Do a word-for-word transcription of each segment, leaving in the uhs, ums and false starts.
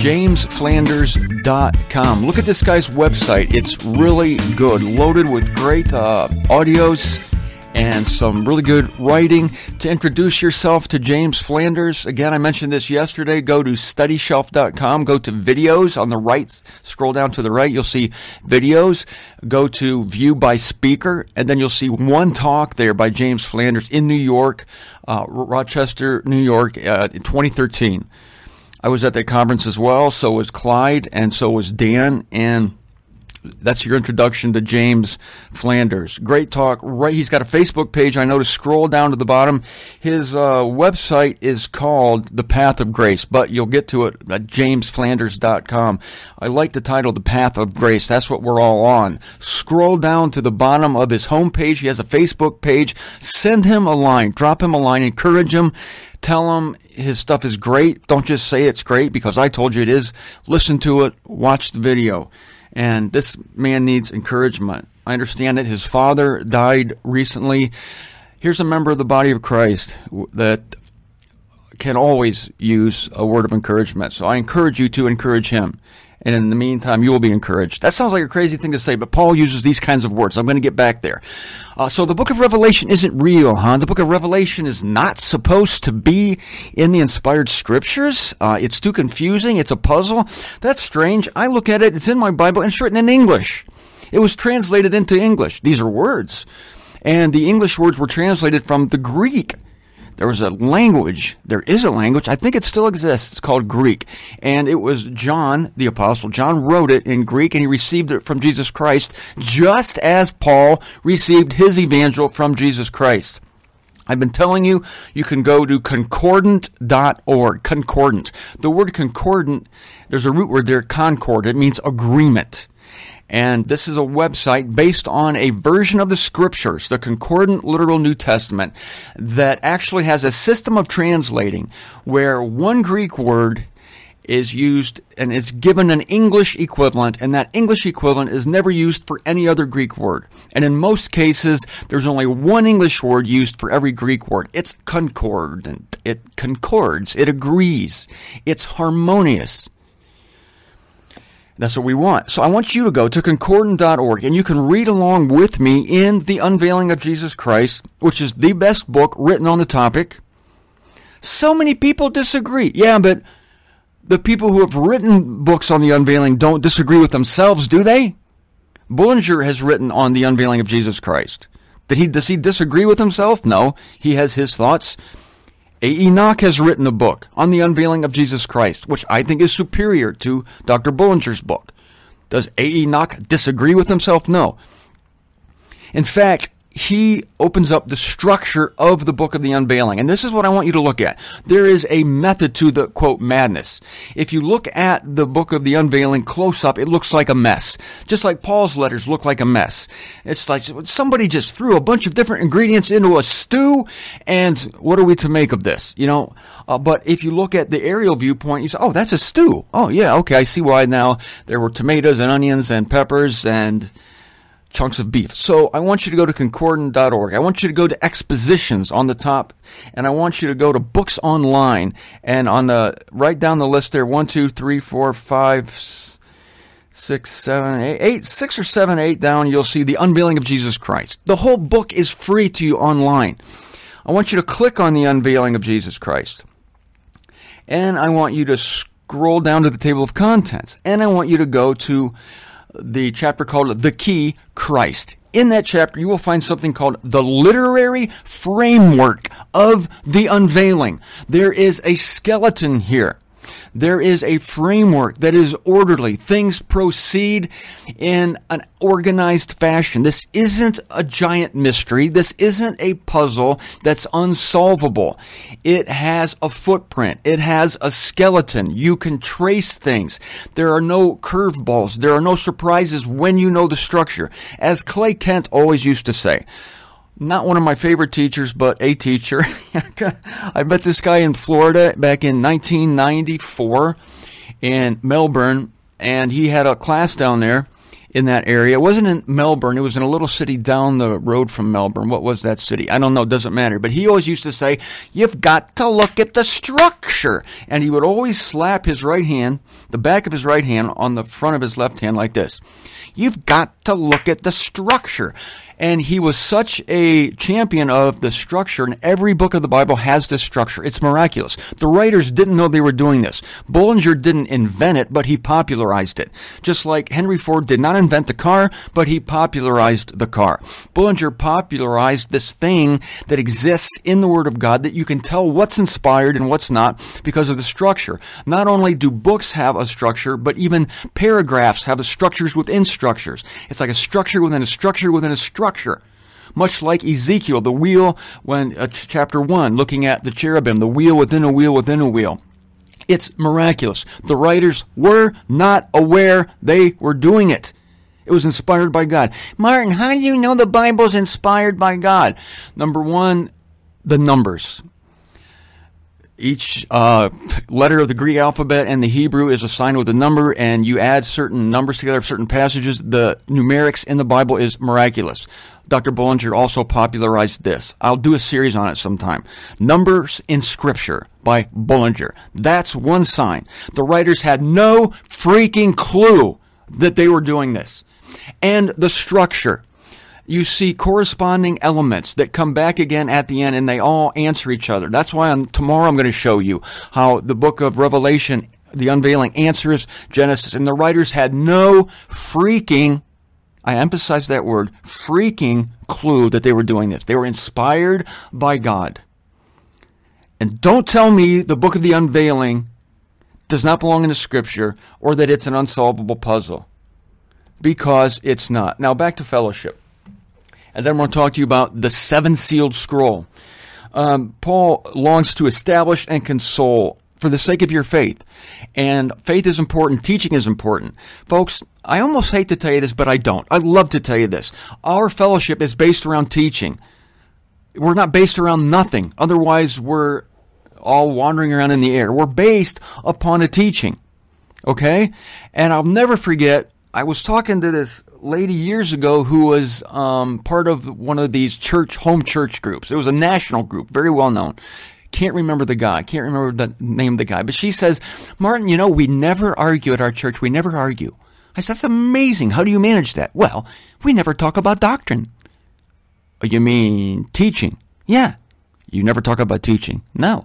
james flanders dot com. Look at this guy's website. It's really good, loaded with great uh, audios and some really good writing. To introduce yourself to James Flanders, again, I mentioned this yesterday, go to study shelf dot com, go to videos on the right, scroll down to the right, you'll see videos, go to view by speaker, and then you'll see one talk there by James Flanders in New York, uh, Rochester, New York, uh, in twenty thirteen. I was at that conference as well, so was Clyde, and so was Dan, and that's your introduction to James Flanders. Great talk. Right, he's got a Facebook page. I know to scroll down to the bottom. His uh, website is called The Path of Grace, but you'll get to it at james flanders dot com. I like the title, The Path of Grace. That's what we're all on. Scroll down to the bottom of his homepage. He has a Facebook page. Send him a line. Drop him a line. Encourage him. Tell him his stuff is great. Don't just say it's great because I told you it is. Listen to it. Watch the video. And this man needs encouragement. I understand that his father died recently. Here's a member of the body of Christ that can always use a word of encouragement. So I encourage you to encourage him. And in the meantime, you will be encouraged. That sounds like a crazy thing to say, but Paul uses these kinds of words. I'm going to get back there. Uh, so the book of Revelation isn't real, huh? The book of Revelation is not supposed to be in the inspired scriptures. Uh, it's too confusing. It's a puzzle. That's strange. I look at it. It's in my Bible, and it's written in English. It was translated into English. These are words. And the English words were translated from the Greek. There was a language, there is a language, I think it still exists, it's called Greek. And it was John, the apostle, John wrote it in Greek and he received it from Jesus Christ, just as Paul received his evangel from Jesus Christ. I've been telling you, you can go to concordant dot org, concordant. The word concordant, there's a root word there, concord, it means agreement. And this is a website based on a version of the Scriptures, the Concordant Literal New Testament, that actually has a system of translating where one Greek word is used and it's given an English equivalent, and that English equivalent is never used for any other Greek word. And in most cases, there's only one English word used for every Greek word. It's concordant. It concords. It agrees. It's harmonious. That's what we want. So I want you to go to concordant dot org, and you can read along with me in The Unveiling of Jesus Christ, which is the best book written on the topic. So many people disagree. Yeah, but the people who have written books on the unveiling don't disagree with themselves, do they? Bullinger has written on The Unveiling of Jesus Christ. Did he, does he disagree with himself? No. He has his thoughts. A. Enoch has written a book on the unveiling of Jesus Christ, which I think is superior to Doctor Bullinger's book. Does A. Enoch disagree with himself? No. In fact, he opens up the structure of the book of the unveiling. And this is what I want you to look at. There is a method to the, quote, madness. If you look at the book of the unveiling close up, it looks like a mess. Just like Paul's letters look like a mess. It's like somebody just threw a bunch of different ingredients into a stew, and what are we to make of this? You know, uh, but if you look at the aerial viewpoint, you say, oh, that's a stew. Oh, yeah, okay, I see why now. There were tomatoes and onions and peppers and chunks of beef. So I want you to go to concordant dot org. I want you to go to expositions on the top, and I want you to go to books online, and on the right down the list there, one, two, three, four, five, six, seven, eight, eight, six or seven, eight down, you'll see The Unveiling of Jesus Christ. The whole book is free to you online. I want you to click on The Unveiling of Jesus Christ, and I want you to scroll down to the table of contents, and I want you to go to the chapter called The Key, Christ. In that chapter, you will find something called the literary framework of the unveiling. There is a skeleton here. There is a framework that is orderly. Things proceed in an organized fashion. This isn't a giant mystery. This isn't a puzzle that's unsolvable. It has a footprint. It has a skeleton. You can trace things. There are no curveballs. There are no surprises when you know the structure. As Clay Kent always used to say, not one of my favorite teachers, but a teacher. I met this guy in Florida back in nineteen ninety-four in Melbourne, and he had a class down there, in that area. It wasn't in Melbourne. It was in a little city down the road from Melbourne. What was that city? I don't know. It doesn't matter. But he always used to say, you've got to look at the structure. And he would always slap his right hand, the back of his right hand, on the front of his left hand like this. You've got to look at the structure. And he was such a champion of the structure, and every book of the Bible has this structure. It's miraculous. The writers didn't know they were doing this. Bullinger didn't invent it, but he popularized it. Just like Henry Ford did not invent the car, but he popularized the car. Bullinger popularized this thing that exists in the Word of God, that you can tell what's inspired and what's not because of the structure. Not only do books have a structure, but even paragraphs have structures within structures. It's like a structure within a structure within a structure. Structure. Much like Ezekiel, the wheel, when uh, chapter one, looking at the cherubim, the wheel within a wheel within a wheel. It's miraculous. The writers were not aware they were doing it. It was inspired by God. Martin, how do you know the Bible's inspired by God? Number one, the numbers. Each uh, letter of the Greek alphabet and the Hebrew is assigned with a number, and you add certain numbers together, certain passages. The numerics in the Bible is miraculous. Doctor Bullinger also popularized this. I'll do a series on it sometime. Numbers in Scripture by Bullinger. That's one sign. The writers had no freaking clue that they were doing this. And the structure. You see corresponding elements that come back again at the end, and they all answer each other. That's why on, tomorrow I'm going to show you how the book of Revelation, the unveiling, answers Genesis. And the writers had no freaking, I emphasize that word, freaking clue that they were doing this. They were inspired by God. And don't tell me the book of the unveiling does not belong in the Scripture, or that it's an unsolvable puzzle, because it's not. Now back to fellowship. And then we'll talk to you about the seven-sealed scroll. Um, Paul longs to establish and console for the sake of your faith. And faith is important. Teaching is important. Folks, I almost hate to tell you this, but I don't. I love to tell you this. Our fellowship is based around teaching. We're not based around nothing. Otherwise, we're all wandering around in the air. We're based upon a teaching. Okay? And I'll never forget, I was talking to this lady years ago who was um, part of one of these church home church groups. It was a national group, very well known. Can't remember the guy. Can't remember the name of the guy. But she says, Martin, you know, we never argue at our church. We never argue. I said, that's amazing. How do you manage that? Well, we never talk about doctrine. Oh, you mean teaching? Yeah. You never talk about teaching? No.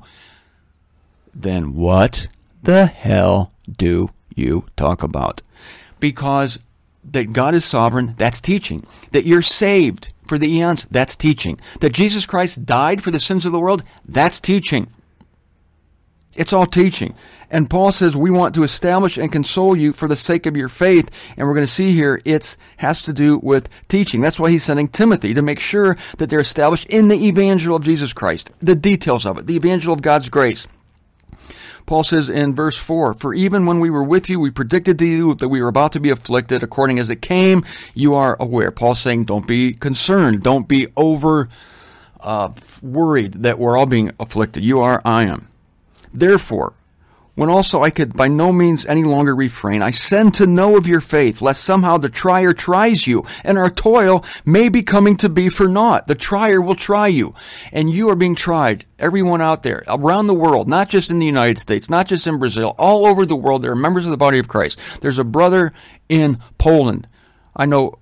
Then what the hell do you talk about? Because that God is sovereign, that's teaching. That you're saved for the eons, that's teaching. That Jesus Christ died for the sins of the world, that's teaching. It's all teaching. And Paul says we want to establish and console you for the sake of your faith. And we're going to see here it has to do with teaching. That's why he's sending Timothy, to make sure that they're established in the evangel of Jesus Christ. The details of it, the evangel of God's grace. Paul says in verse four, for even when we were with you, we predicted to you that we were about to be afflicted according as it came. You are aware. Paul's saying don't be concerned. Don't be over uh, worried that we're all being afflicted. You are, I am. Therefore, when also I could by no means any longer refrain, I send to know of your faith, lest somehow the trier tries you, and our toil may be coming to be for naught. The trier will try you, and you are being tried. Everyone out there, around the world, not just in the United States, not just in Brazil, all over the world, there are members of the body of Christ. There's a brother in Poland. I know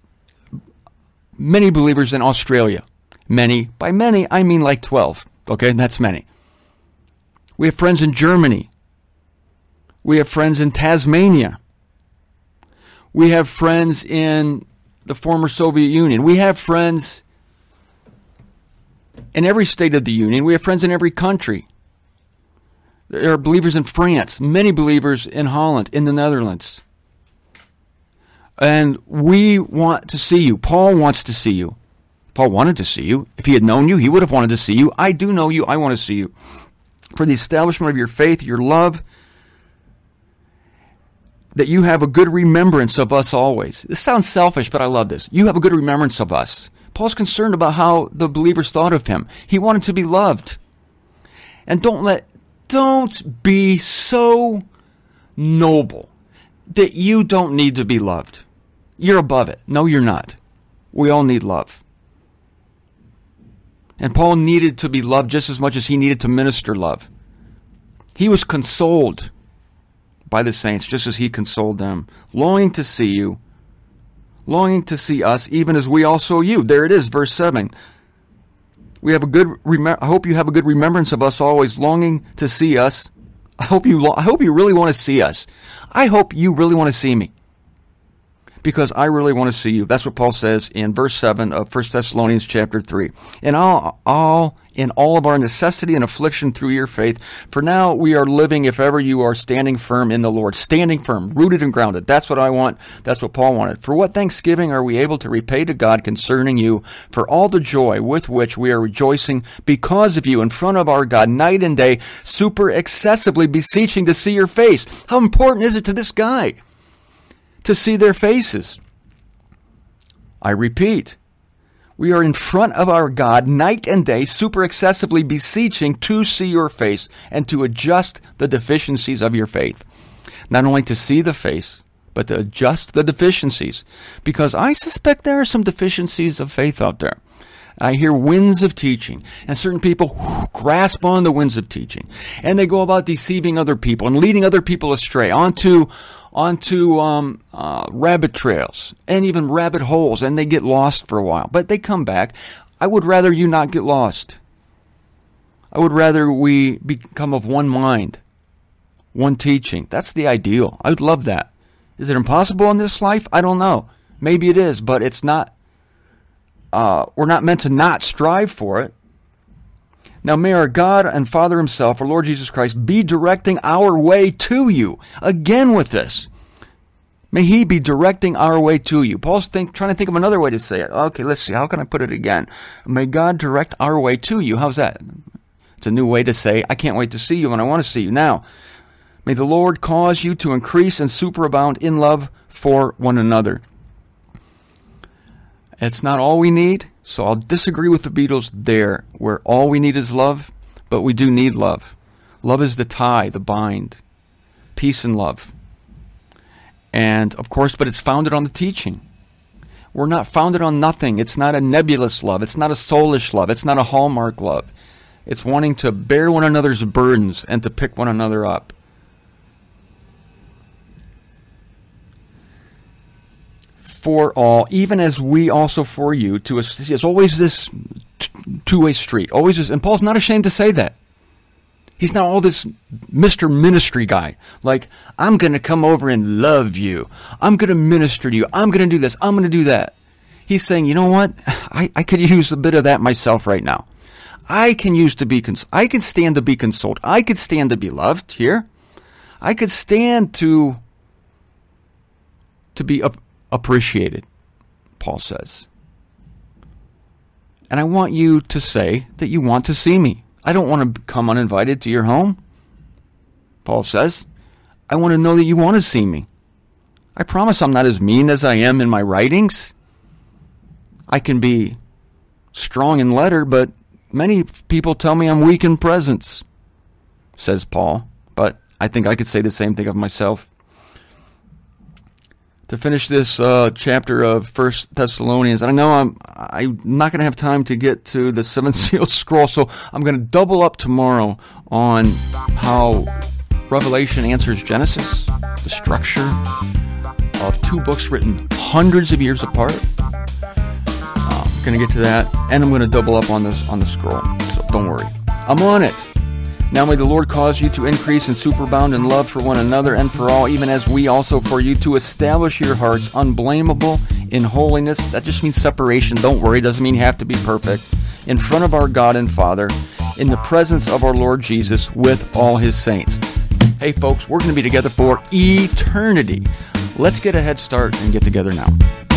many believers in Australia. Many, by many, I mean like twelve. Okay, that's many. We have friends in Germany. We have friends in Tasmania. We have friends in the former Soviet Union. We have friends in every state of the Union. We have friends in every country. There are believers in France, many believers in Holland, in the Netherlands. And we want to see you. Paul wants to see you. Paul wanted to see you. If he had known you, he would have wanted to see you. I do know you. I want to see you. For the establishment of your faith, your love, that you have a good remembrance of us always. This sounds selfish, but I love this. You have a good remembrance of us. Paul's concerned about how the believers thought of him. He wanted to be loved. And don't let, don't be so noble that you don't need to be loved. You're above it. No, you're not. We all need love. And Paul needed to be loved just as much as he needed to minister love. He was consoled by the saints just as he consoled them, longing to see you, longing to see us, even as we also you. There it is, verse seven. We have a good. Rem- I hope you have a good remembrance of us always, longing to see us. I hope you. Lo- I hope you really want to see us. I hope you really want to see me, because I really want to see you. That's what Paul says in verse seven of First Thessalonians chapter three. And all, all in all of our necessity and affliction through your faith, for now we are living, if ever you are standing firm in the Lord, standing firm, rooted and grounded. That's what I want. That's what Paul wanted. For what thanksgiving are we able to repay to God concerning you for all the joy with which we are rejoicing because of you in front of our God night and day, super excessively beseeching to see your face. How important is it to this guy to see their faces? I repeat, we are in front of our God night and day, super excessively beseeching to see your face and to adjust the deficiencies of your faith. Not only to see the face, but to adjust the deficiencies. Because I suspect there are some deficiencies of faith out there. I hear winds of teaching, and certain people whew, grasp on the winds of teaching, and they go about deceiving other people and leading other people astray onto onto um, uh, rabbit trails and even rabbit holes, and they get lost for a while, but they come back. I would rather you not get lost. I would rather we become of one mind, one teaching. That's the ideal. I would love that. Is it impossible in this life? I don't know. Maybe it is, but it's not. Uh, we're not meant to not strive for it. Now may our God and Father himself, our Lord Jesus Christ, be directing our way to you. Again with this. May he be directing our way to you. Paul's think, trying to think of another way to say it. Okay, let's see. How can I put it again? May God direct our way to you. How's that? It's a new way to say, I can't wait to see you and I want to see you now. May the Lord cause you to increase and superabound in love for one another. It's not all we need, so I'll disagree with the Beatles there, where all we need is love, but we do need love. Love is the tie, the bind, peace and love. And, of course, but it's founded on the teaching. We're not founded on nothing. It's not a nebulous love. It's not a soulish love. It's not a hallmark love. It's wanting to bear one another's burdens and to pick one another up. For all, even as we also for you, to assist. It's always this two-way street. Always this, and Paul's not ashamed to say that. He's not all this Mister Ministry guy. Like, I'm going to come over and love you. I'm going to minister to you. I'm going to do this. I'm going to do that. He's saying, you know what? I, I could use a bit of that myself right now. I can use to be, cons- I could stand to be consoled. I could stand to be loved here. I could stand to, to be up. appreciated, Paul says. And I want you to say that you want to see me. I don't want to come uninvited to your home, Paul says. I want to know that you want to see me. I promise I'm not as mean as I am in my writings. I can be strong in letter, but many people tell me I'm weak in presence, says Paul. But I think I could say the same thing of myself. To finish this uh, chapter of First Thessalonians, I know I'm I'm not going to have time to get to the seven sealed scroll, so I'm going to double up tomorrow on how Revelation answers Genesis, the structure of two books written hundreds of years apart. Uh, I'm going to get to that, and I'm going to double up on this on the scroll. So don't worry, I'm on it. Now may the Lord cause you to increase and superabound in love for one another and for all, even as we also for you, to establish your hearts unblameable in holiness. That just means separation. Don't worry. It doesn't mean you have to be perfect. In front of our God and Father, in the presence of our Lord Jesus with all his saints. Hey, folks, we're going to be together for eternity. Let's get a head start and get together now.